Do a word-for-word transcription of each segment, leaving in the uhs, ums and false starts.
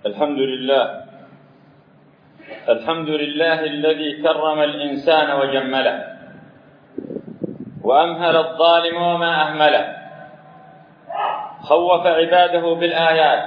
الحمد لله الحمد لله الذي كرم الإنسان وجمله وأمهل الظالم وما أهمله، خوف عباده بالآيات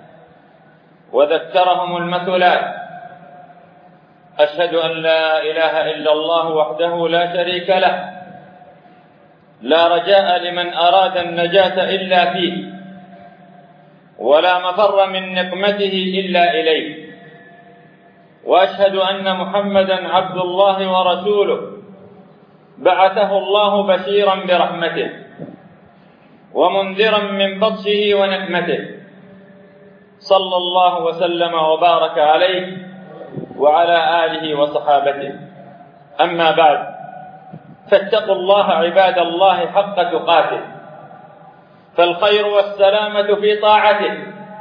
وذكرهم المثلات. أشهد أن لا إله إلا الله وحده لا شريك له، لا رجاء لمن أراد النجاة إلا فيه، ولا مفر من نقمته إلا إليه. وأشهد أن محمدًا عبد الله ورسوله، بعثه الله بشيرًا برحمته ومنذرًا من بطشه ونقمته، صلى الله وسلم وبارك عليه وعلى آله وصحابته. أما بعد، فاتقوا الله عباد الله حق تقاته، فالخير والسلامة في طاعته،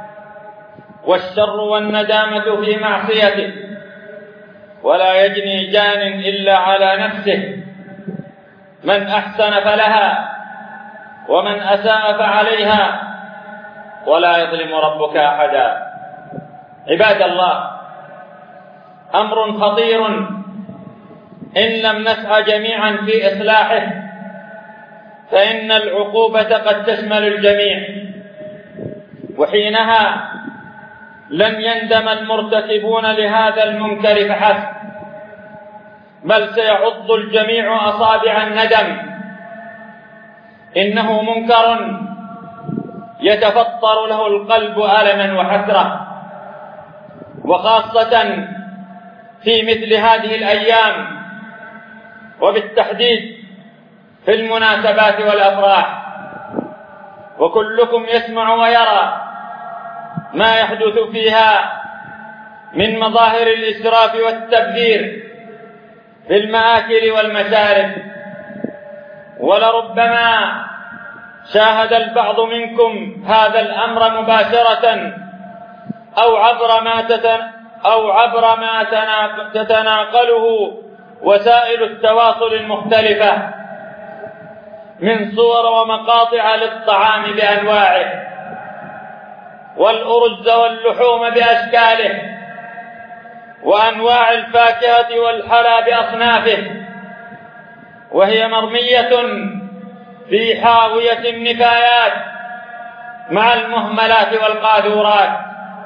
والشر والندامة في معصيته، ولا يجني جان إلا على نفسه، من أحسن فلها ومن أساء فعليها، ولا يظلم ربك أحدا. عباد الله، أمر خطير إن لم نسعى جميعا في إصلاحه، فإن العقوبة قد تشمل الجميع، وحينها لن يندم المرتكبون لهذا المنكر فحسب، بل سيعض الجميع أصابع الندم. إنه منكر يتفطر له القلب ألما وحسرة، وخاصة في مثل هذه الأيام، وبالتحديد في المناسبات والأفراح. وكلكم يسمع ويرى ما يحدث فيها من مظاهر الإسراف والتبذير في المآكل والمشارب. ولربما شاهد البعض منكم هذا الأمر مباشرة أو عبر ما تتن أو عبر ما تتناقله وسائل التواصل المختلفة من صور ومقاطع للطعام بأنواعه، والأرز واللحوم بأشكاله، وأنواع الفاكهة والحلى بأصنافه، وهي مرمية في حاوية النفايات مع المهملات والقاذورات.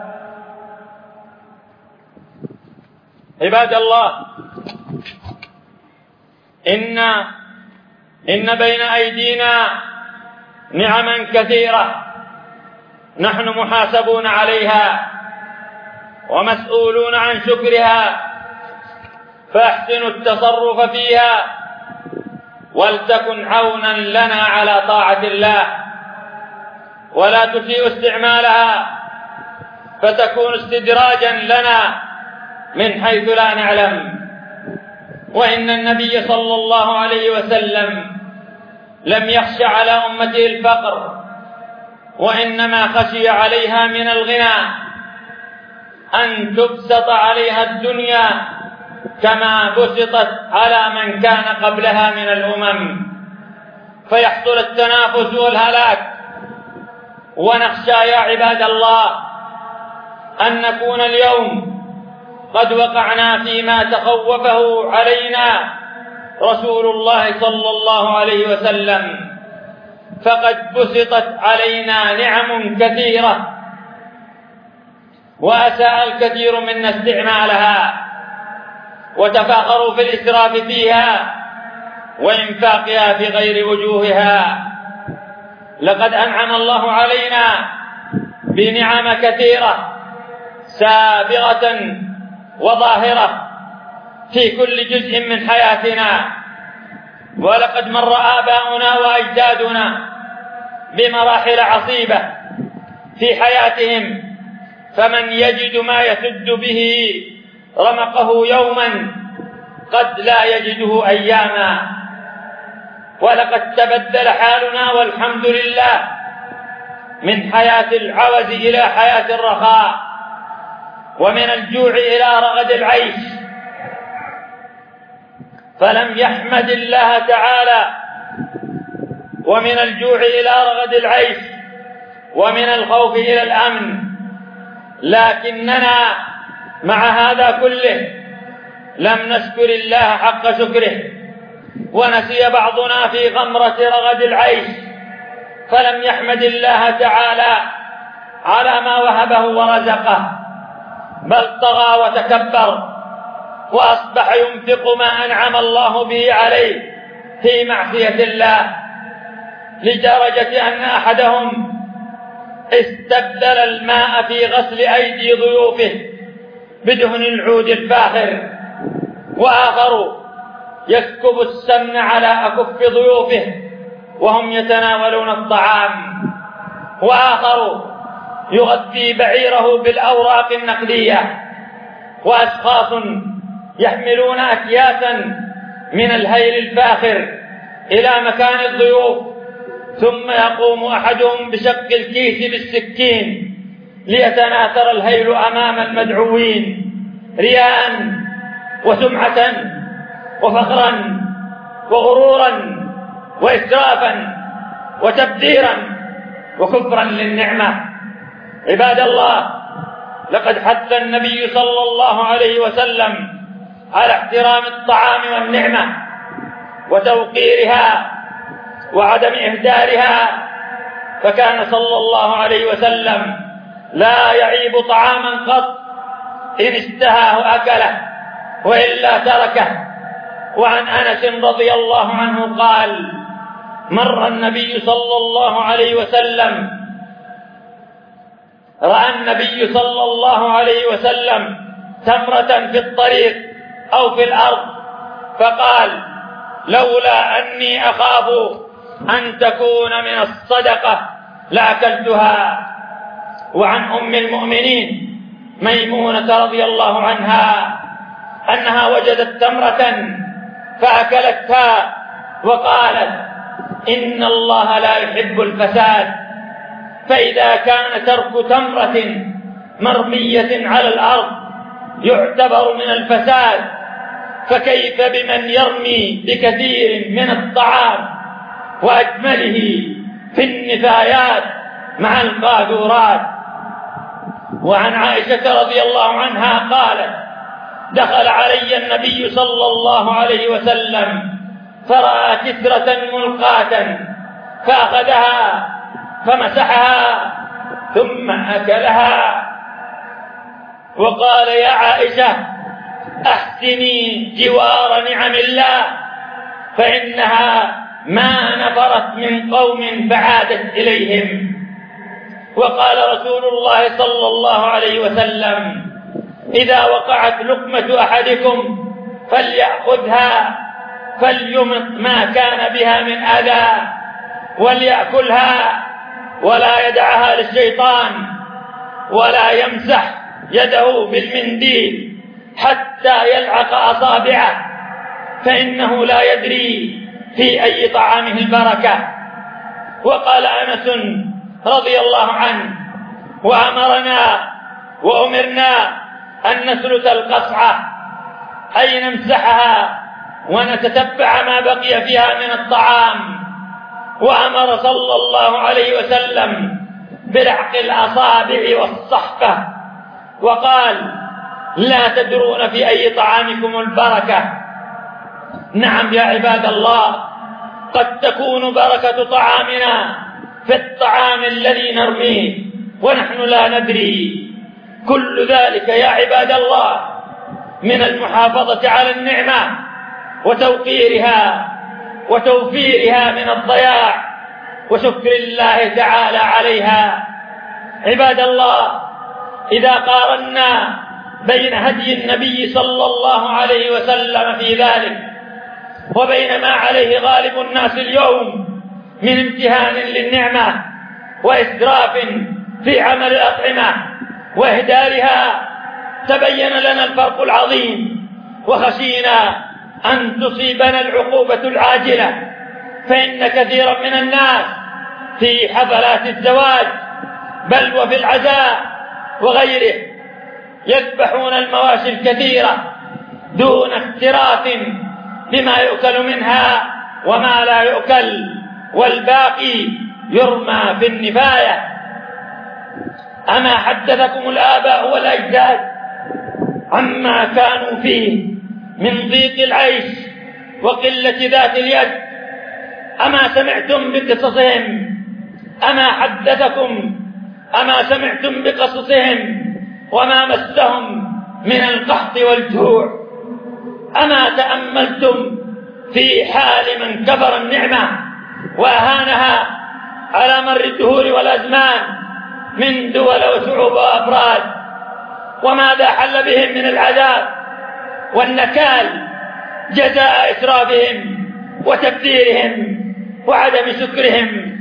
عباد الله، إن إن بين أيدينا نعما كثيرة نحن محاسبون عليها ومسؤولون عن شكرها، فاحسنوا التصرف فيها ولتكن عونا لنا على طاعة الله، ولا تسيئوا استعمالها فتكون استدراجا لنا من حيث لا نعلم. وإن النبي صلى الله عليه وسلم لم يخش على أمته الفقر، وإنما خشي عليها من الغنى أن تبسط عليها الدنيا كما بسطت على من كان قبلها من الأمم، فيحصل التنافس والهلاك. ونخشى يا عباد الله أن نكون اليوم قد وقعنا فيما تخوفه علينا رسول الله صلى الله عليه وسلم، فقد بسطت علينا نعم كثيرة وأساء الكثير منا استعمالها، وتفاخروا في الإسراف فيها وإنفاقها في غير وجوهها. لقد أنعم الله علينا بنعم كثيرة سابغة وظاهرة في كل جزء من حياتنا، ولقد مر آباؤنا وأجدادنا بمراحل عصيبة في حياتهم، فمن يجد ما يسد به رمقه يوما قد لا يجده أياما. ولقد تبدل حالنا والحمد لله من حياة العوز إلى حياة الرخاء، ومن الجوع إلى رغد العيش، فلم يحمد الله تعالى. ومن الجوع إلى رغد العيش، ومن الخوف إلى الأمن، لكننا مع هذا كله لم نشكر الله حق شكره، ونسي بعضنا في غمرة رغد العيش فلم يحمد الله تعالى على ما وهبه ورزقه، بل طغى وتكبر وأصبح ينفق ما أنعم الله به عليه في معصية الله، لدرجة أن أحدهم استبدل الماء في غسل أيدي ضيوفه بدهن العود الفاخر، وآخر يسكب السمن على أكف ضيوفه وهم يتناولون الطعام، وآخر يغذي بعيره بالأوراق النقدية، وأشخاص يحملون أكياسا من الهيل الفاخر إلى مكان الضيوف، ثم يقوم أحدهم بشق الكيس بالسكين ليتناثر الهيل أمام المدعوين رياء وسمعة وفخرا وغرورا وإسرافا وتبذيرا وكفرا للنعمة. عباد الله، لقد حث النبي صلى الله عليه وسلم على احترام الطعام والنعمة وتوقيرها وعدم إهدارها، فكان صلى الله عليه وسلم لا يعيب طعاما قط، إن اشتهاه أكله وإلا تركه. وعن أنس رضي الله عنه قال: مر النبي صلى الله عليه وسلم رأى النبي صلى الله عليه وسلم تمرة في الطريق أو في الأرض، فقال: لولا أني أخاف أن تكون من الصدقة لأكلتها. وعن أم المؤمنين ميمونة رضي الله عنها أنها وجدت تمرة فأكلتها وقالت: إن الله لا يحب الفساد، فإذا كان ترك تمرة مرمية على الأرض يعتبر من الفساد، فكيف بمن يرمي بكثير من الطعام وأجمله في النفايات مع القاذورات. وعن عائشة رضي الله عنها قالت: دخل علي النبي صلى الله عليه وسلم فرأى كسرة ملقاة فأخذها فمسحها ثم أكلها، وقال: يا عائشة، أحسني جوار نعم الله، فإنها ما نفرت من قوم فعادت إليهم. وقال رسول الله صلى الله عليه وسلم: إذا وقعت لقمة أحدكم فليأخذها فليمط ما كان بها من أذى وليأكلها، ولا يدعها للشيطان، ولا يمسح يده بالمنديل حتى يلعق أصابعه، فإنه لا يدري في أي طعامه البركة. وقال أنس رضي الله عنه: وأمرنا وأمرنا أن نسلت القصعة، أي نمسحها ونتتبع ما بقي فيها من الطعام. وأمر صلى الله عليه وسلم بلعق الأصابع والصحفة، وقال: لا تدرون في أي طعامكم البركة. نعم يا عباد الله، قد تكون بركة طعامنا في الطعام الذي نرميه ونحن لا ندري. كل ذلك يا عباد الله من المحافظة على النعمة وتوقيرها وتوفيرها من الضياع وشكر الله تعالى عليها. عباد الله، إذا قارنا بين هدي النبي صلى الله عليه وسلم في ذلك وبين ما عليه غالب الناس اليوم من امتهان للنعمة وإسراف في عمل الأطعمة وإهدارها، تبين لنا الفرق العظيم، وخشينا أن تصيبنا العقوبة العاجلة. فإن كثيرا من الناس في حفلات الزواج بل وفي العزاء وغيره يذبحون المواشي الكثيرة دون اكتراث بما يؤكل منها وما لا يؤكل، والباقي يرمى في النفاية. أما حدثكم الآباء والأجداد عما كانوا فيه من ضيق العيش وقلة ذات اليد؟ أما سمعتم بقصصهم؟ أما حدثكم أما سمعتم بقصصهم وما مسهم من القحط والجوع؟ أما تأملتم في حال من كفر النعمة وأهانها على مر الدهور والأزمان من دول وشعوب وأفراد، وماذا حل بهم من العذاب والنكال جزاء إسرافهم وتبذيرهم وعدم شكرهم؟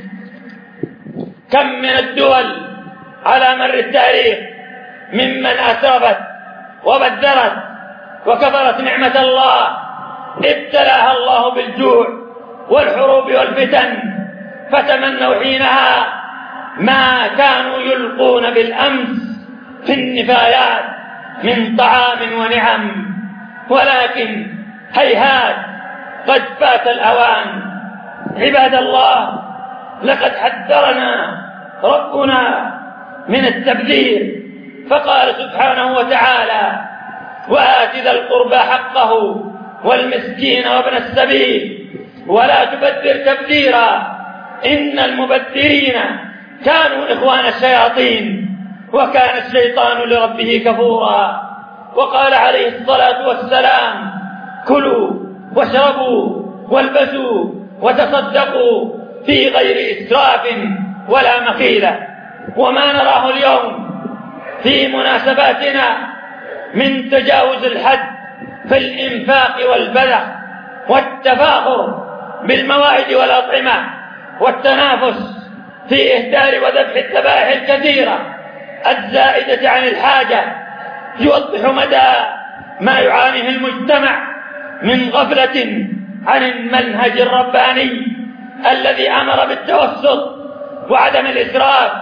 كم من الدول على مر التاريخ ممن أسرفت وبذرت وكفرت نعمة الله ابتلاها الله بالجوع والحروب والفتن، فتمنوا حينها ما كانوا يلقون بالأمس في النفايات من طعام ونعم. ولكن هيهات قد فات الأوان. عباد الله، لقد حذرنا ربنا من التبذير، فقال سبحانه وتعالى: وآت ذا القربى حقه والمسكين وابن السبيل ولا تبذر تبذيرا إن المبذرين كانوا إخوان الشياطين وكان الشيطان لربه كفورا. وقال عليه الصلاة والسلام: كلوا واشربوا والبسوا وتصدقوا في غير إسراف ولا مخيلة. وما نراه اليوم في مناسباتنا من تجاوز الحد في الإنفاق والبذخ والتفاخر بالموائد والأطعمة والتنافس في إهدار وذبح الذبائح الكثيرة الزائدة عن الحاجة يوضح مدى ما يعانيه المجتمع من غفلة عن المنهج الرباني الذي أمر بالتوسط وعدم الإسراف.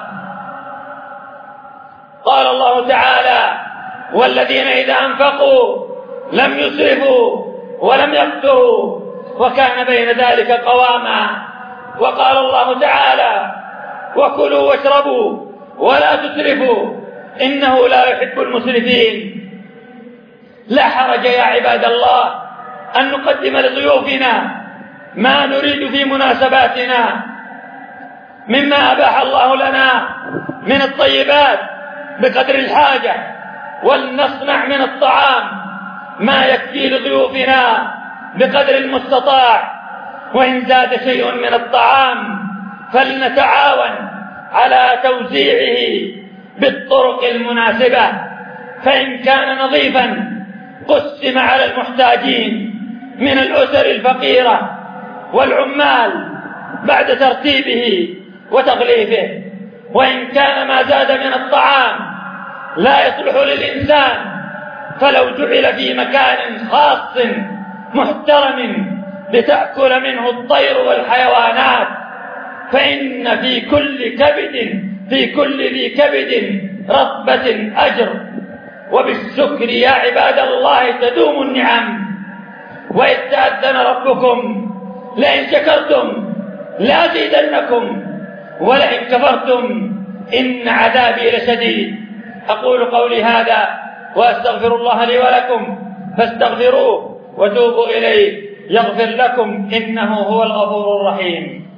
قال الله تعالى: والذين إذا أنفقوا لم يسرفوا ولم يقتروا وكان بين ذلك قواما. وقال الله تعالى: وكلوا واشربوا ولا تسرفوا إنه لا يحب المسرفين. لا حرج يا عباد الله أن نقدم لضيوفنا ما نريد في مناسباتنا مما أباح الله لنا من الطيبات بقدر الحاجة، ولنصنع من الطعام ما يكفي لضيوفنا بقدر المستطاع، وإن زاد شيء من الطعام فلنتعاون على توزيعه بالطرق المناسبة، فإن كان نظيفا قسم على المحتاجين من الأسر الفقيرة والعمال بعد ترتيبه وتغليفه، وإن كان ما زاد من الطعام لا يصلح للإنسان فلو جعل في مكان خاص محترم لتأكل منه الطير والحيوانات، فإن في كل كبد في كل ذي كبد رطبة أجر. وبالشكر يا عباد الله تدوم النعم. وإذ تأذن ربكم لئن شكرتم لأزيدنكم ولئن كفرتم إن عذابي لشديد. أقول قولي هذا وأستغفر الله لي ولكم فاستغفروه وتوبوا إليه يغفر لكم إنه هو الغفور الرحيم.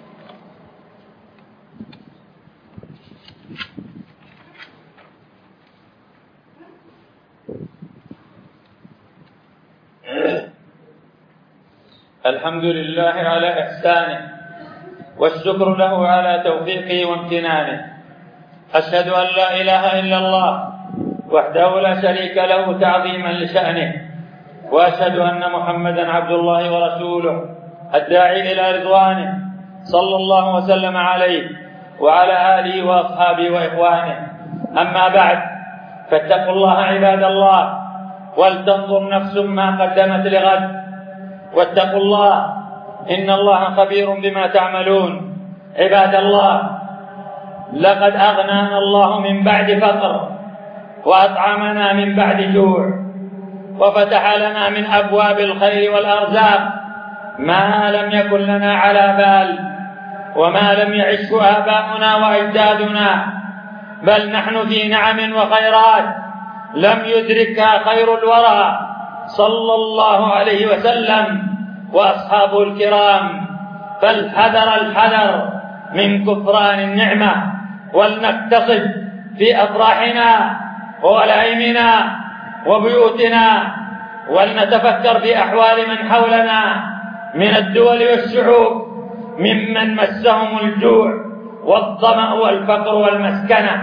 الحمد لله على إحسانه والشكر له على توفيقه وامتنانه. أشهد أن لا إله إلا الله وحده لا شريك له تعظيما لشأنه، وأشهد أن محمدا عبد الله ورسوله الداعي إلى رضوانه صلى الله وسلم عليه وعلى آله وأصحابه وإخوانه. أما بعد، فاتقوا الله عباد الله ولتنظر نفس ما قدمت لغد، واتقوا الله إن الله خبير بما تعملون. عباد الله، لقد أغنانا الله من بعد فقر وأطعمنا من بعد جوع، وفتح لنا من أبواب الخير والأرزاق ما لم يكن لنا على بال وما لم يعشه آباؤنا وأجدادنا. بل نحن في نعم وخيرات لم يدركها خير الورى صلى الله عليه وسلم وأصحابه الكرام. فالحذر الحذر من كفران النعمة، ولنقتصد في أفراحنا وولائمنا وبيوتنا، ولنتفكر في أحوال من حولنا من الدول والشعوب ممن مسهم الجوع والظمأ والفقر والمسكنة.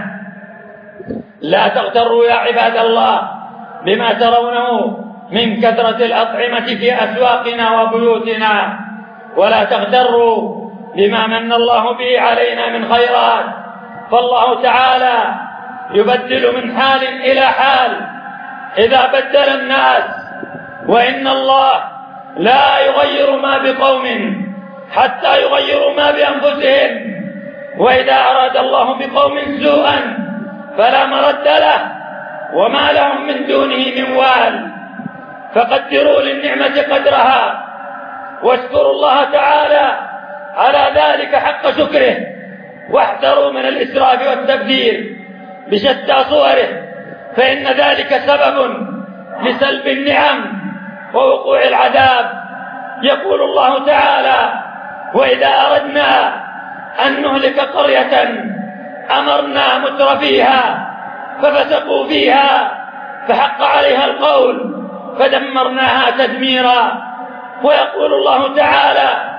لا تغتروا يا عباد الله بما ترونه من كثرة الأطعمة في أسواقنا وبيوتنا، ولا تغتروا بما من الله به علينا من خيرات، فالله تعالى يبدل من حال إلى حال إذا بدل الناس، وإن الله لا يغير ما بقوم حتى يغيروا ما بأنفسهم، وإذا أراد الله بقوم سوءا فلا مرد له وما لهم من دونه من وال. فقدروا للنعمة قدرها واشكروا الله تعالى على ذلك حق شكره، واحذروا من الإسراف والتبذير بشتى صوره، فإن ذلك سبب لسلب النعم ووقوع العذاب. يقول الله تعالى: وإذا أردنا أن نهلك قرية أمرنا مترفيها ففسقوا فيها فحق عليها القول فدمرناها تدميرا. ويقول الله تعالى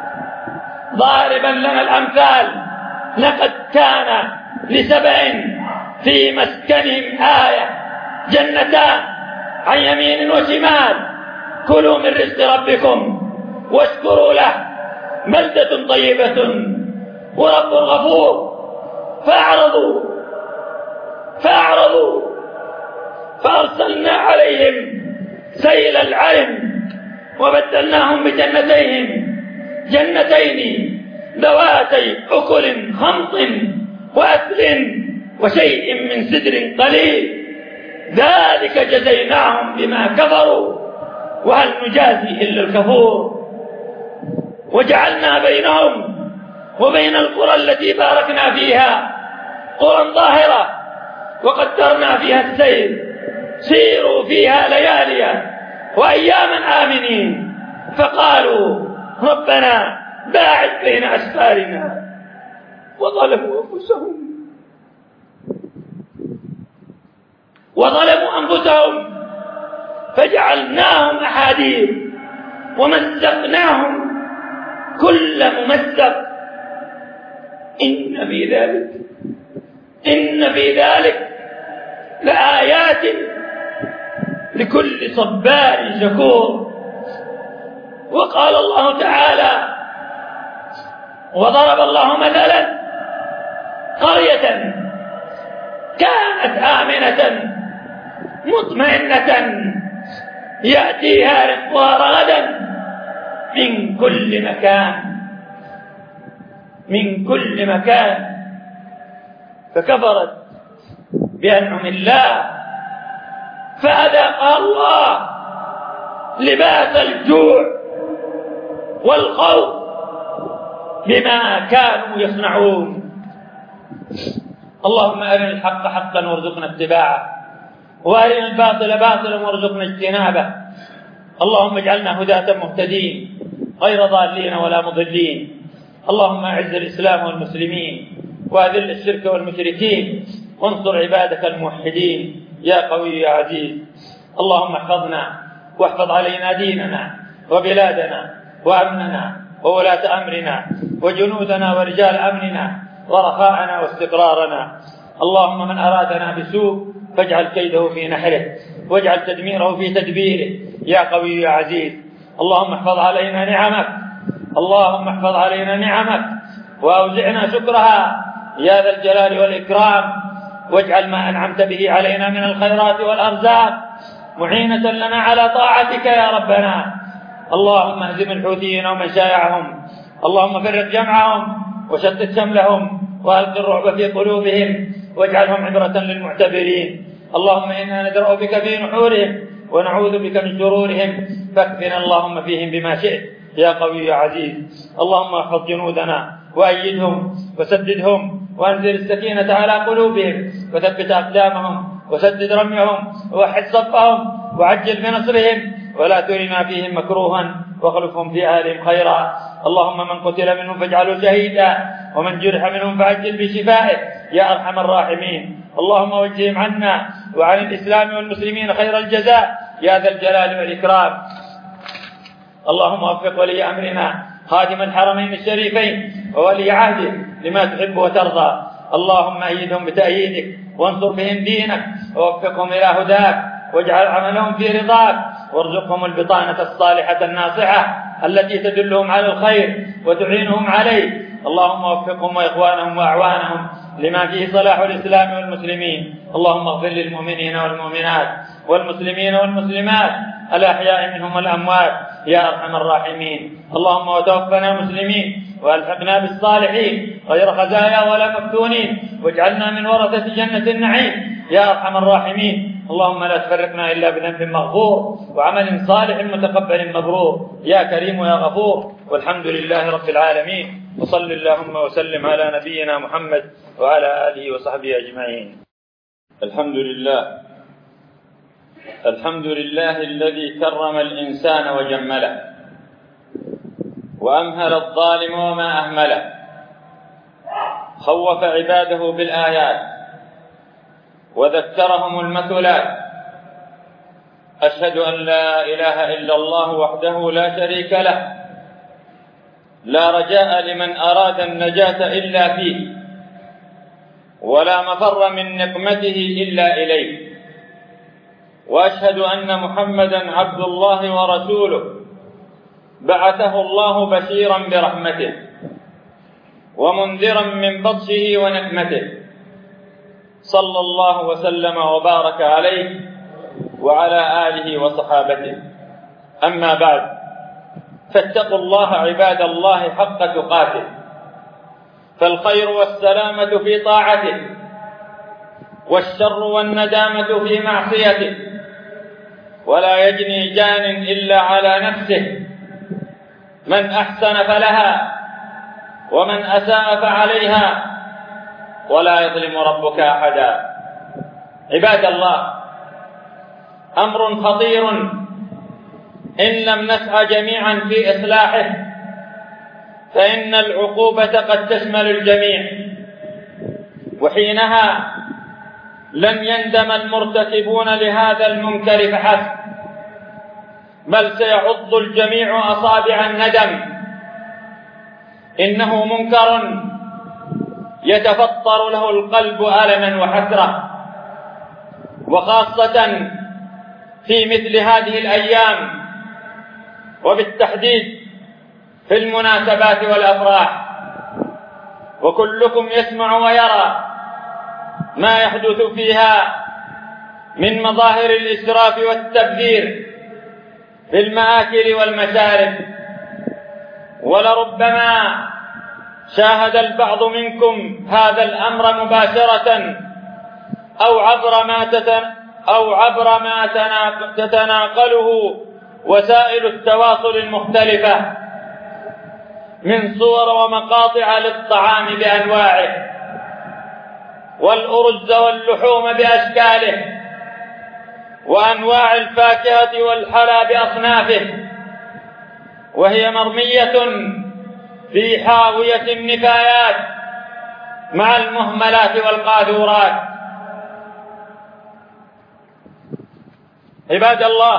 ضاربا لنا الأمثال: لقد كان لسبع في مسكنهم آية، جنتان عن يمين وشمال، كلوا من رزق ربكم واشكروا له، بلدة طيبة ورب غفور. فأعرضوا فأعرضوا فأرسلنا عليهم سيل العرم وبدلناهم بجنتيهم جنتين ذواتي أكل خمط وأثل وشيء من سدر قليل، ذلك جزيناهم بما كفروا وهل نجازي إلا الكفور. وجعلنا بينهم وبين القرى التي باركنا فيها قرى ظاهرة وقدرنا فيها السير، سيروا فيها لياليا وأياما آمنين، فقالوا ربنا باعد بين أسفارنا، وظلموا أنفسهم وظلموا أنفسهم فجعلناهم أحاديث ومزقناهم كل ممزق. إن في ذلك إن في ذلك لآيات لكل صبار شكور. وقال الله تعالى: وضرب الله مثلا قرية كانت آمنة مطمئنة يأتيها رزقها رغدا من كل مكان من كل مكان فكفرت بأنعم الله فأذاقها الله لباس الجوع والخوف بما كانوا يصنعون. اللهم أرنا الحق حقا وارزقنا اتباعه، وأرنا الباطل باطلا وارزقنا اجتنابه. اللهم اجعلنا هداة مهتدين غير ضالين ولا مضلين. اللهم أعز الإسلام والمسلمين وأذل الشرك والمشركين وانصر عبادك الموحدين يا قوي يا عزيز. اللهم احفظنا واحفظ علينا ديننا وبلادنا وأمننا وولاة أمرنا وجنودنا ورجال أمننا ورخاءنا واستقرارنا. اللهم من أرادنا بسوء فاجعل كيده في نحره واجعل تدميره في تدبيره يا قوي يا عزيز. اللهم احفظ علينا نعمك اللهم احفظ علينا نعمك وأوزعنا شكرها يا ذا الجلال والإكرام، واجعل ما أنعمت به علينا من الخيرات والأرزاق معينة لنا على طاعتك يا ربنا. اللهم اهزم الحوثيين ومن شايعهم، اللهم فرق جمعهم وشتت شملهم وألق الرعب في قلوبهم واجعلهم عبرة للمعتبرين. اللهم إنا ندرأ بك في نحورهم ونعوذ بك من شرورهم، فاكفنا اللهم فيهم بما شئت يا قوي يا عزيز. اللهم احفظ جنودنا وأيدهم وسددهم وأنزل السكينة على قلوبهم وثبت أقدامهم وسدد رميهم ووحد صفهم وعجل بنصرهم ولا ترنا فيهم مكروها واخلفهم في أهلهم خيرا. اللهم من قتل منهم فاجعله شهيدا ومن جرح منهم فعجل بشفائه يا أرحم الراحمين. اللهم وجههم عنا وعن الإسلام والمسلمين خير الجزاء يا ذا الجلال والإكرام. اللهم وفق ولي أمرنا خادم الحرمين الشريفين وولي عهده لما تحب وترضى. اللهم أيدهم بتأييدك وانصر بهم دينك ووفقهم إلى هداك واجعل عملهم في رضاك وارزقهم البطانة الصالحة الناصحة التي تدلهم على الخير وتعينهم عليه. اللهم وفقهم وإخوانهم وأعوانهم لما فيه صلاح الإسلام والمسلمين. اللهم اغفر للمؤمنين والمؤمنات والمسلمين والمسلمات الأحياء منهم والأموات يا أرحم الراحمين. اللهم وتوفنا مسلمين وألحقنا بالصالحين غير خزايا ولا مفتونين واجعلنا من ورثة جنة النعيم يا أرحم الراحمين. اللهم لا تفرقنا إلا بذنب مغفور وعمل صالح متقبل مبرور يا كريم يا غفور. والحمد لله رب العالمين وصل اللهم وسلم على نبينا محمد وعلى آله وصحبه أجمعين. الحمد لله الحمد لله الذي كرم الإنسان وجمله وأمهل الظالم وما أهمله، خوف عباده بالآيات وذكرهم المثلات. أشهد أن لا إله إلا الله وحده لا شريك له، لا رجاء لمن أراد النجاة إلا فيه، ولا مفر من نقمته إلا إليه. وأشهد أن محمدًا عبد الله ورسوله بعثه الله بشيرًا برحمته ومنذرًا من بطشه ونقمته، صلى الله وسلم وبارك عليه وعلى آله وصحابته. أما بعد، فاتقوا الله عباد الله حق تقاته، فالخير والسلامة في طاعته، والشر والندامة في معصيته، ولا يجني جان إلا على نفسه. من أحسن فلها ومن أساء فعليها، ولا يظلم ربك أحدا. عباد الله، أمر خطير إن لم نسعى جميعا في إصلاحه، فإن العقوبة قد تشمل الجميع، وحينها لن يندم المرتكبون لهذا المنكر فحسب، بل سيعض الجميع أصابع الندم. إنه منكر يتفطر له القلب ألما وحسرة، وخاصة في مثل هذه الأيام، وبالتحديد في المناسبات والأفراح. وكلكم يسمع ويرى ما يحدث فيها من مظاهر الإسراف والتبذير في المآكل والمشارب. ولربما شاهد البعض منكم هذا الأمر مباشرة أو عبر ما أو عبر ما تتناقله وسائل التواصل المختلفة من صور ومقاطع للطعام بأنواعه، والأرز واللحوم بأشكاله، وأنواع الفاكهة والحلى بأصنافه، وهي مرمية في حاوية النفايات مع المهملات والقاذورات. عباد الله،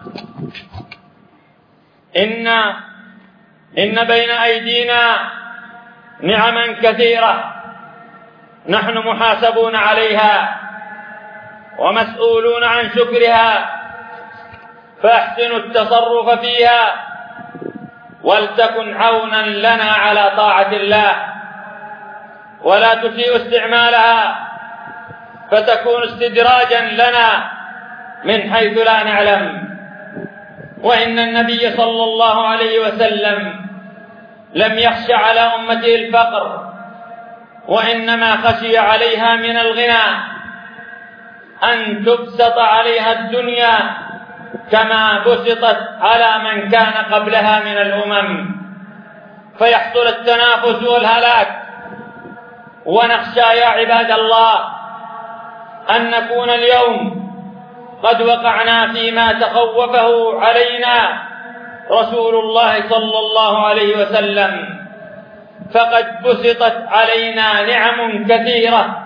إن إن بين أيدينا نعما كثيرة نحن محاسبون عليها ومسؤولون عن شكرها، فاحسنوا التصرف فيها ولتكن عونا لنا على طاعة الله، ولا تسيء استعمالها فتكون استدراجا لنا من حيث لا نعلم. وإن النبي صلى الله عليه وسلم لم يخش على أمته الفقر، وإنما خشي عليها من الغنى أن تبسط عليها الدنيا كما بسطت على من كان قبلها من الأمم، فيحصل التنافس والهلاك ونخشى يا عباد الله أن نكون اليوم قد وقعنا فيما تخوفه علينا رسول الله صلى الله عليه وسلم، فقد بسطت علينا نعم كثيرة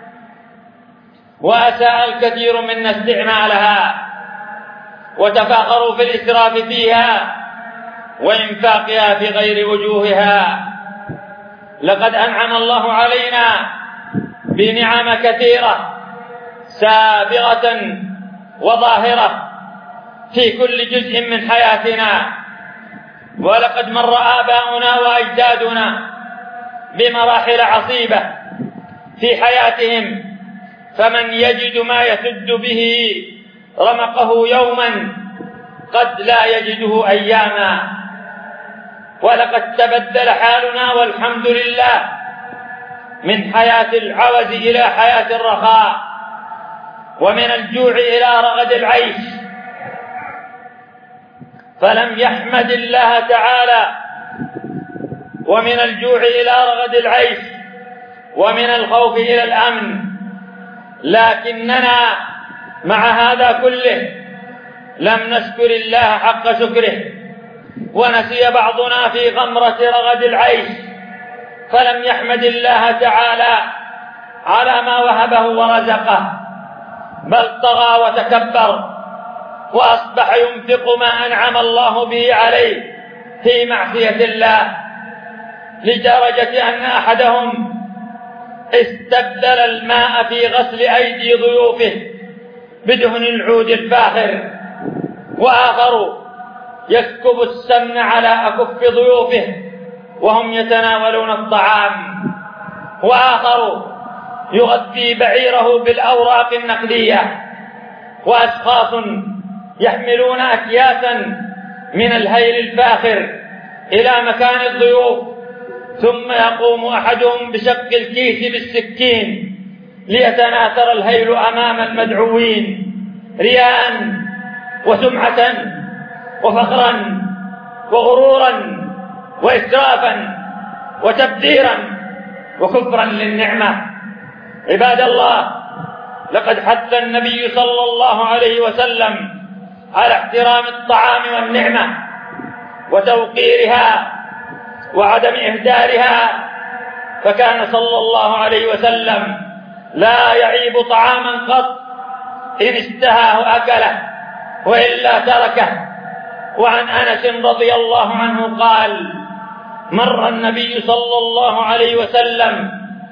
وأساء الكثير منا استعمالها وتفاخروا في الإسراف فيها وإنفاقها في غير وجوهها. لقد أنعم الله علينا بنعم كثيرة سابغة وظاهرة في كل جزء من حياتنا، ولقد مر آباؤنا وأجدادنا بمراحل عصيبة في حياتهم، فمن يجد ما يسد به رمقه يوما قد لا يجده أياما. ولقد تبدل حالنا والحمد لله من حياة العوز إلى حياة الرخاء، ومن الجوع إلى رغد العيش، فلم يحمد الله تعالى ومن الجوع إلى رغد العيش ومن الخوف إلى الأمن. لكننا مع هذا كله لم نشكر الله حق شكره، ونسي بعضنا في غمرة رغد العيش فلم يحمد الله تعالى على ما وهبه ورزقه، بل طغى وتكبر وأصبح ينفق ما أنعم الله به عليه في معصية الله، لدرجة أن أحدهم استبدل الماء في غسل أيدي ضيوفه بدهن العود الفاخر، وآخر يسكب السمن على أكف ضيوفه وهم يتناولون الطعام، وآخر يغذي بعيره بالأوراق النقدية، وأشخاص يحملون أكياسا من الهيل الفاخر إلى مكان الضيوف، ثم يقوم أحدهم بشق الكيس بالسكين ليتناثر الهيل أمام المدعوين رياء وسمعة وفخرا وغرورا وإسرافا وتبذيرا وكفرا للنعمة. عباد الله، لقد حث النبي صلى الله عليه وسلم على احترام الطعام والنعمة وتوقيرها وعدم إهدارها، فكان صلى الله عليه وسلم لا يعيب طعاما قط، إن اشتهاه أكله وإلا تركه. وعن أنس رضي الله عنه قال: مر النبي صلى الله عليه وسلم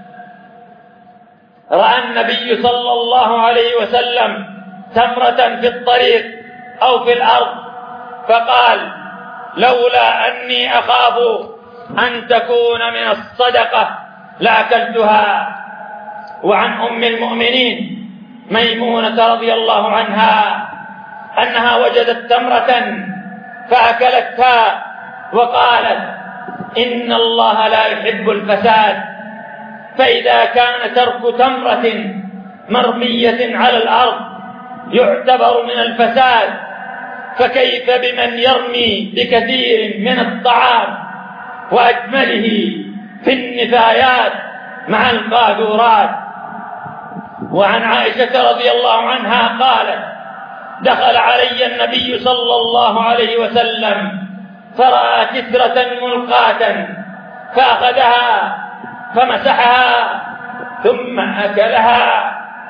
رأى النبي صلى الله عليه وسلم تمرة في الطريق أو في الأرض، فقال: لولا أني أخاف أن تكون من الصدقة لأكلتها. وعن أم المؤمنين ميمونة رضي الله عنها أنها وجدت تمرة فأكلتها وقالت: إن الله لا يحب الفساد، فإذا كان ترك تمرة مرمية على الأرض يعتبر من الفساد، فكيف بمن يرمي بكثير من الطعام وأجمله في النفايات مع القاذورات. وعن عائشة رضي الله عنها قالت: دخل علي النبي صلى الله عليه وسلم فرأى كسرة ملقاة فأخذها فمسحها ثم أكلها،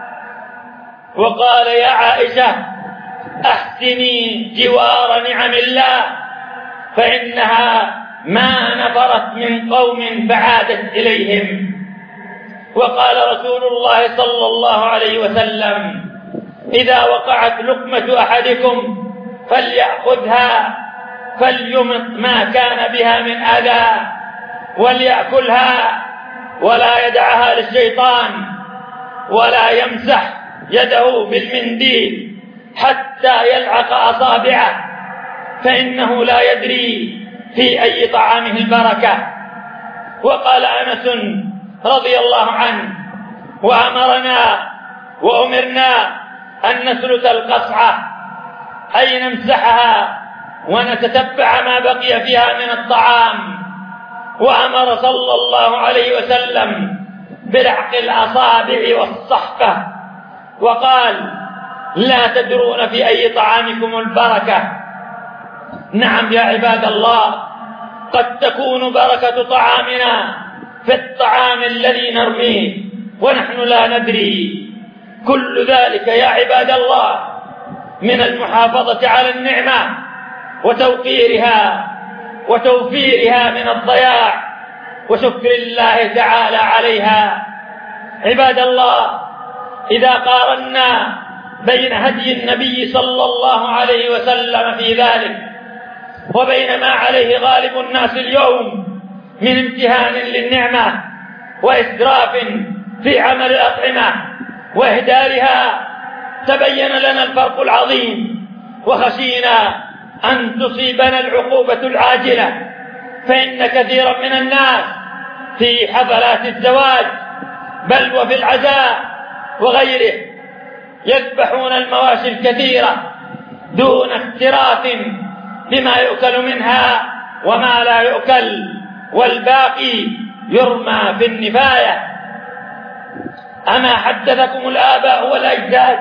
وقال: يا عائشة أحسني جوار نعم الله، فإنها ما نفرت من قوم فعادت إليهم. وقال رسول الله صلى الله عليه وسلم: إذا وقعت لقمة أحدكم فليأخذها فليمط ما كان بها من أذى وليأكلها، ولا يدعها للشيطان، ولا يمسح يده بالمنديل حتى يلعق أصابعه، فإنه لا يدري في أي طعامه البركة. وقال أنس رضي الله عنه: وأمرنا وأمرنا أن نسلت القصعة، أي نمسحها ونتتبع ما بقي فيها من الطعام. وأمر صلى الله عليه وسلم بلحق الأصابع والصحفة، وقال: لا تدرون في أي طعامكم البركة. نعم يا عباد الله، قد تكون بركة طعامنا في الطعام الذي نرميه ونحن لا ندري. كل ذلك يا عباد الله من المحافظة على النعمة وتوقيرها وتوفيرها من الضياع وشكر الله تعالى عليها. عباد الله، إذا قارنا بين هدي النبي صلى الله عليه وسلم في ذلك وبين ما عليه غالب الناس اليوم من امتهان للنعمة وإسراف في عمل الأطعمة وإهدارها، تبين لنا الفرق العظيم، وخشينا أن تصيبنا العقوبة العاجلة. فإن كثيرا من الناس في حفلات الزواج بل وفي العزاء وغيره يذبحون المواشي الكثيرة دون اكتراث بما يؤكل منها وما لا يؤكل، والباقي يرمى في النفاية. أما حدثكم الآباء والأجداد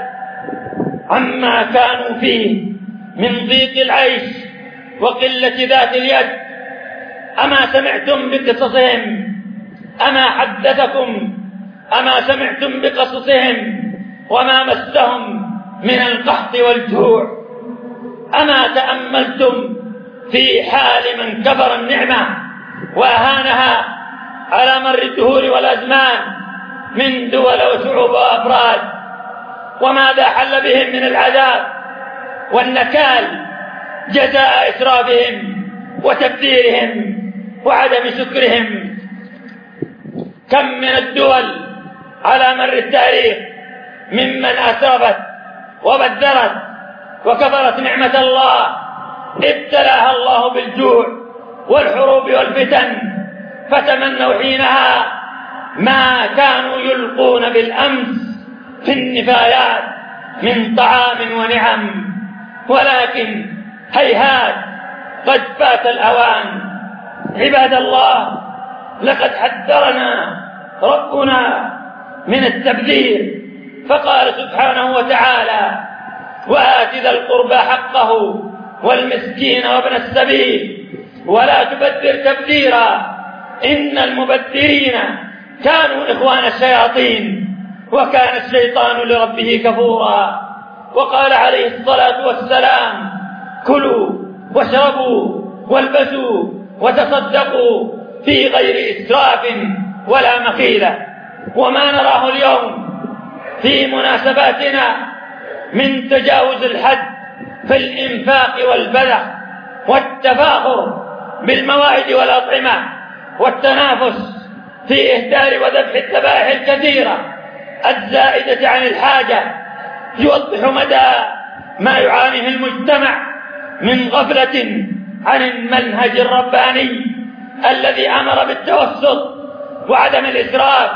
عما كانوا فيه من ضيق العيش وقلة ذات اليد؟ أما سمعتم بقصصهم؟ أما حدثكم أما سمعتم بقصصهم وما مسهم من القحط والجوع؟ أما تأملتم في حال من كفر النعمة وأهانها على مر الدهور والأزمان من دول وشعوب وأفراد؟ وماذا حل بهم من العذاب والنكال جزاء إسرافهم وتبذيرهم وعدم شكرهم؟ كم من الدول على مر التاريخ ممن أسرفت وبذرت وكفرت نعمة الله ابتلاها الله بالجوع والحروب والفتن، فتمنوا حينها ما كانوا يلقون بالأمس في النفايات من طعام ونعم. ولكن هيهات قد فات الأوان. عباد الله، لقد حذرنا ربنا من التبذير، فقال سبحانه وتعالى: وآت ذا القربى حقه والمسكين وابن السبيل ولا تبذر تبذيرا إن المبذرين كانوا إخوان الشياطين وكان الشيطان لربه كفورا. وقال عليه الصلاة والسلام: كلوا واشربوا والبسوا وتصدقوا في غير إسراف ولا مخيلة. وما نراه اليوم في مناسباتنا من تجاوز الحد في الإنفاق والبذخ والتفاخر بالموائد والأطعمة والتنافس في إهدار وذبح الذبائح الكثيرة الزائدة عن الحاجة، يوضح مدى ما يعانيه المجتمع من غفلة عن المنهج الرباني الذي أمر بالتوسط وعدم الإسراف.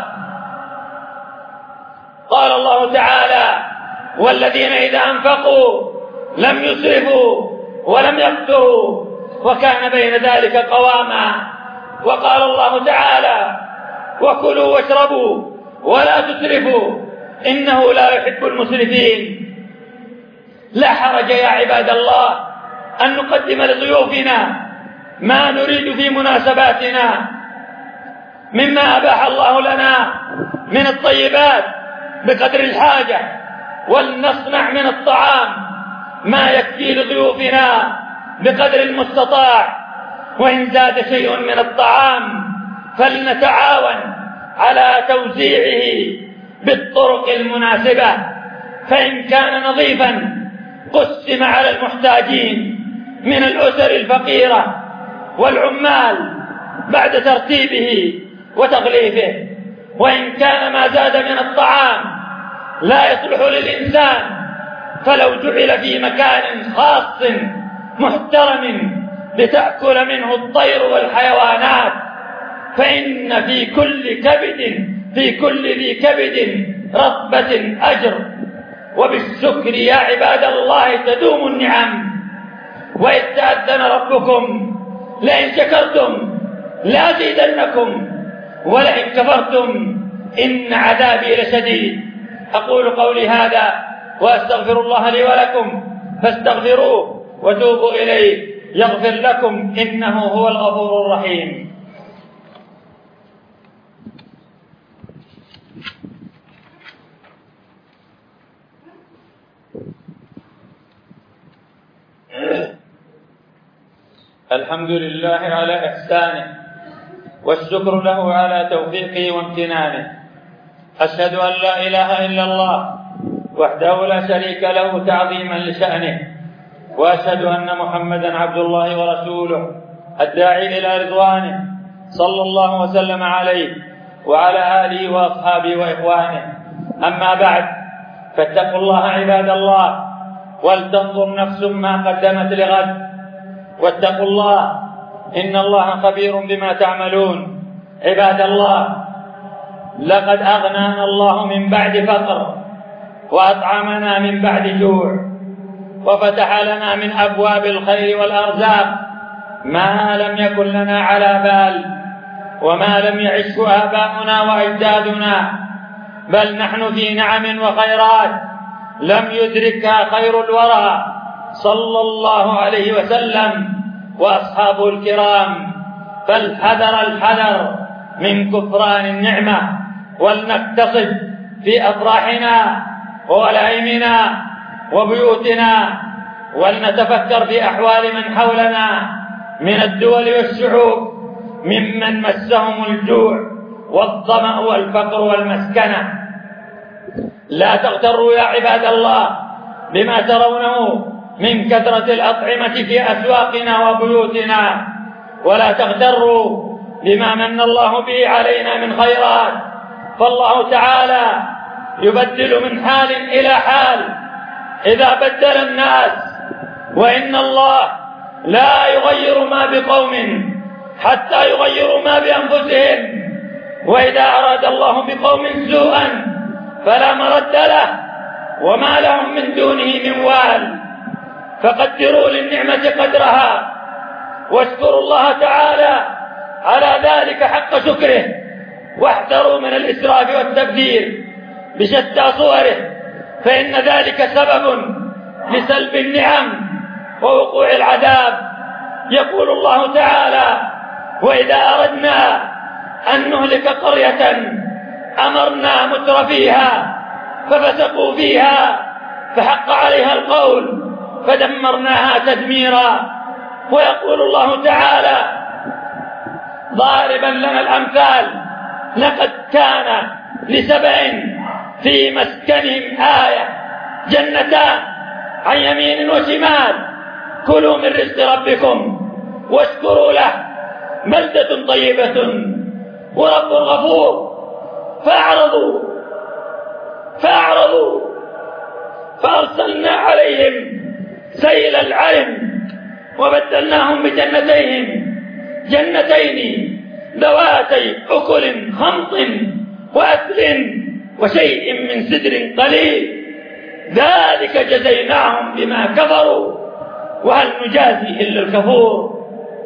قال الله تعالى: والذين إذا أنفقوا لم يسرفوا ولم يقتروا وكان بين ذلك قواما. وقال الله تعالى: وكلوا واشربوا ولا تسرفوا إنه لا يحب المسرفين. لا حرج يا عباد الله أن نقدم لضيوفنا ما نريد في مناسباتنا مما أباح الله لنا من الطيبات بقدر الحاجة، ولنصنع من الطعام ما يكفي لضيوفنا بقدر المستطاع. وإن زاد شيء من الطعام فلنتعاون على توزيعه بالطرق المناسبة، فإن كان نظيفا قسم على المحتاجين من الأسر الفقيرة والعمال بعد ترتيبه وتغليفه. وإن كان ما زاد من الطعام لا يصلح للإنسان فلو جعل في مكان خاص محترم لتأكل منه الطير والحيوانات، فإن في كل كبد في كل ذي كبد رطبة أجر. وبالشكر يا عباد الله تدوم النعم. وإذ تأذن ربكم لئن شكرتم لأزيدنكم ولئن كفرتم إن عذابي لشديد. أقول قولي هذا وأستغفر الله لي ولكم فاستغفروه وتوبوا إليه يغفر لكم إنه هو الغفور الرحيم. الحمد لله على إحسانه والشكر له على توفيقه وامتنانه. أشهد أن لا إله إلا الله وحده لا شريك له تعظيما لشأنه، وأشهد أن محمدا عبد الله ورسوله الداعي إلى رضوانه صلى الله وسلم عليه وعلى آله وأصحابه وإخوانه. أما بعد، فاتقوا الله عباد الله، ولتنظر نفس ما قدمت لغد، واتقوا الله إن الله خبير بما تعملون. عباد الله، لقد أغنانا الله من بعد فقر، وأطعمنا من بعد جوع، وفتح لنا من أبواب الخير والأرزاق ما لم يكن لنا على بال، وما لم يعشه آباؤنا وأجدادنا، بل نحن في نعم وخيرات لم يدركها خير الورى صلى الله عليه وسلم وأصحابه الكرام. فالحذر الحذر من كفران النعمة، ولنقتصد في أفراحنا وولائمنا وبيوتنا، ولنتفكر في أحوال من حولنا من الدول والشعوب ممن مسهم الجوع والظمأ والفقر والمسكنة. لا تغتروا يا عباد الله بما ترونه من كثرة الأطعمة في أسواقنا وبيوتنا، ولا تغتروا بما من الله به علينا من خيرات، فالله تعالى يبدل من حال إلى حال إذا بدل الناس، وإن الله لا يغير ما بقوم حتى يغيروا ما بأنفسهم، وإذا أراد الله بقوم سوءا فلا مرد له وما لهم من دونه من وال. فقدروا للنعمة قدرها، واشكروا الله تعالى على ذلك حق شكره، واحذروا من الإسراف والتبذير بشتى صوره، فإن ذلك سبب لسلب النعم ووقوع العذاب. يقول الله تعالى: وإذا أردنا أن نهلك قرية أمرنا مترفيها ففسقوا فيها فحق عليها القول فدمرناها تدميرا. ويقول الله تعالى ضاربا لنا الأمثال: لقد كان لسبأ في مسكنهم آية، جنتان عن يمين وشمال، كلوا من رزق ربكم واشكروا له، بلدة طيبة ورب غفور. فأعرضوا فأعرضوا فأرسلنا عليهم سيل العرم وبدلناهم بجنتيهم جنتين ذواتي أكل خمط وأثل وشيء من سدر قليل، ذلك جزيناهم بما كفروا وهل نجازي إلا الكفور.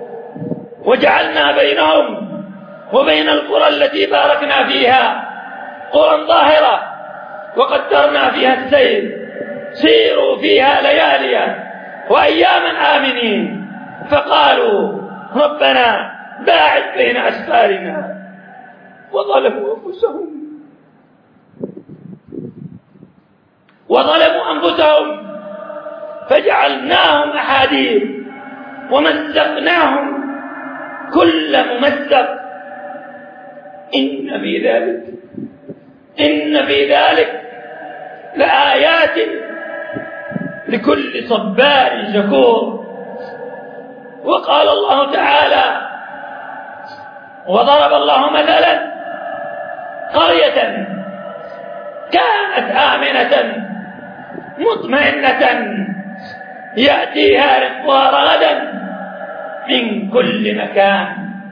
وجعلنا بينهم وبين القرى التي باركنا فيها قرى ظاهرة وقدرنا فيها السير، سيروا فيها لياليا وأياما آمنين، فقالوا ربنا باعد بين أسفارنا وظلموا أنفسهم وظلموا أنفسهم فجعلناهم أحاديث ومزقناهم كل ممزق. إن في ذلك إن في ذلك لآيات لكل صبار شكور. وقال الله تعالى: وضرب الله مثلا قرية كانت آمنة مطمئنة يأتيها رزقها رغدا من كل مكان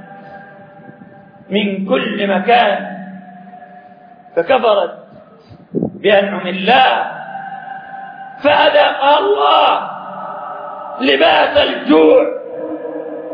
من كل مكان فكفرت بأنعم الله فأذاقها الله لباس الجوع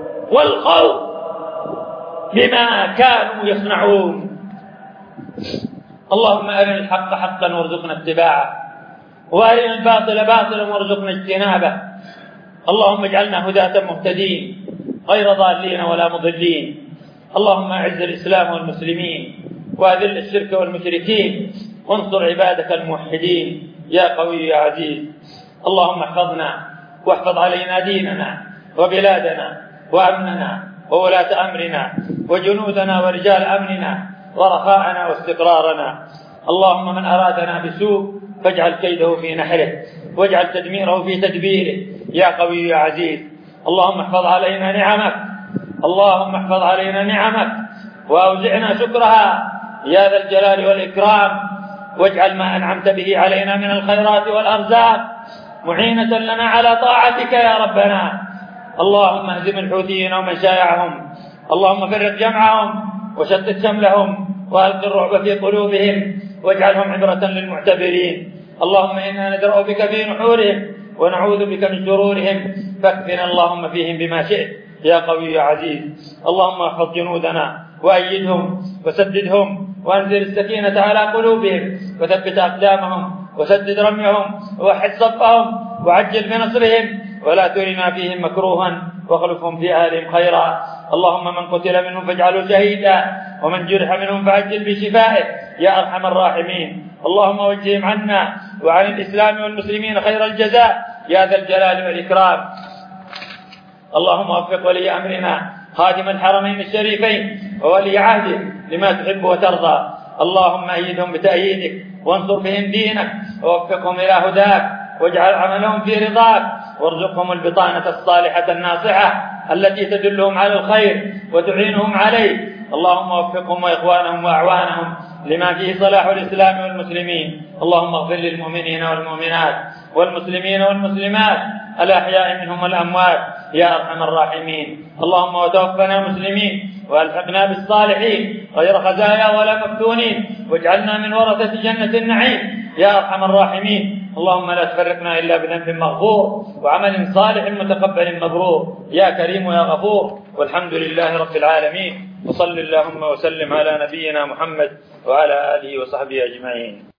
والخوف بما كانوا يصنعون. اللهم أرنا الحق حقا وارزقنا اتباعه، وأرنا الباطل باطلا وارزقنا اجتنابه. اللهم اجعلنا هداة مهتدين غير ضالين ولا مضلين. اللهم أعز الإسلام والمسلمين وأذل الشرك والمشركين وانصر عبادك الموحدين يا قوي يا عزيز. اللهم احفظنا واحفظ علينا ديننا وبلادنا وأمننا وولاة أمرنا وجنودنا ورجال أمننا ورخاءنا واستقرارنا. اللهم من أرادنا بسوء فاجعل كيده في نحره واجعل تدميره في تدبيره يا قوي يا عزيز. اللهم احفظ علينا نعمك اللهم احفظ علينا نعمك وأوزعنا شكرها يا ذا الجلال والإكرام، واجعل ما أنعمت به علينا من الخيرات والأرزاق معينة لنا على طاعتك يا ربنا. اللهم اهزم الحوثيين ومن شايعهم، اللهم فرق جمعهم وشتت شملهم وألق الرعب في قلوبهم واجعلهم عبرة للمعتبرين. اللهم إنا ندرأ بك في نحورهم ونعوذ بك من شرورهم، فاكفنا اللهم فيهم بما شئت يا قوي يا عزيز. اللهم احفظ جنودنا وأيدهم وسددهم وأنزل السكينة على قلوبهم وثبت أقدامهم وسدد رميهم ووحد صفهم وعجل بنصرهم ولا ترنا فيهم مكروها واخلفهم في أهلهم خيرا. اللهم من قتل منهم فاجعله شهيدا ومن جرح منهم فعجل بشفائه يا أرحم الراحمين. اللهم وجههم عنا وعن الإسلام والمسلمين خير الجزاء يا ذا الجلال والإكرام. اللهم وفق ولي أمرنا خادم الحرمين الشريفين وولي عهده لما تحب وترضى. اللهم أيدهم بتأييدك وانصر بهم دينك ووفقهم إلى هداك واجعل عملهم في رضاك وارزقهم البطانة الصالحة الناصحة التي تدلهم على الخير وتعينهم عليه. اللهم وفقهم وإخوانهم وأعوانهم لما فيه صلاح الإسلام والمسلمين. اللهم اغفر للمؤمنين والمؤمنات والمسلمين والمسلمات الأحياء منهم والأموات يا أرحم الراحمين. اللهم وتوفنا مسلمين وألحقنا بالصالحين غير خزايا ولا مفتونين واجعلنا من ورثة جنة النعيم يا أرحم الراحمين. اللهم لا تفرقنا إلا بذنب مغفور وعمل صالح متقبل مبرور يا كريم يا غفور. والحمد لله رب العالمين، وصل اللهم وسلم على نبينا محمد وعلى آله وصحبه أجمعين.